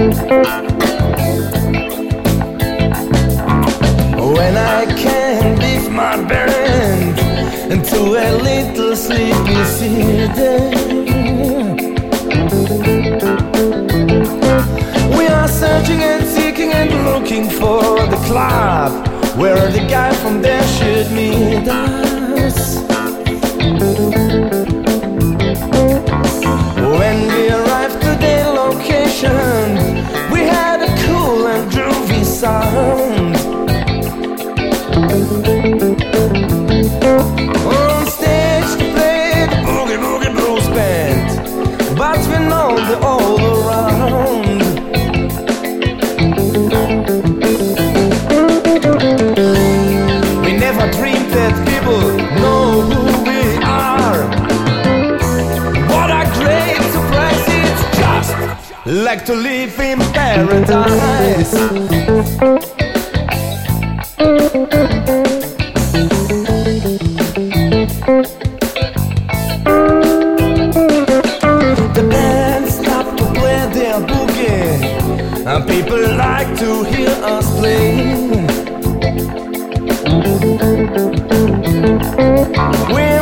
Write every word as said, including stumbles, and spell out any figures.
When I can leave my band into a little sleepy city, we are searching and seeking and looking for the club where the guy from there should meet us. When we arrived to the location, we had a cool and groovy sound. On stage to play the boogie boogie blues band, but we know the all around. We never dreamed that people know who we are. What a great surprise, it's just like to live in paradise. The band stopped to play their boogie, and people like to hear us play. We're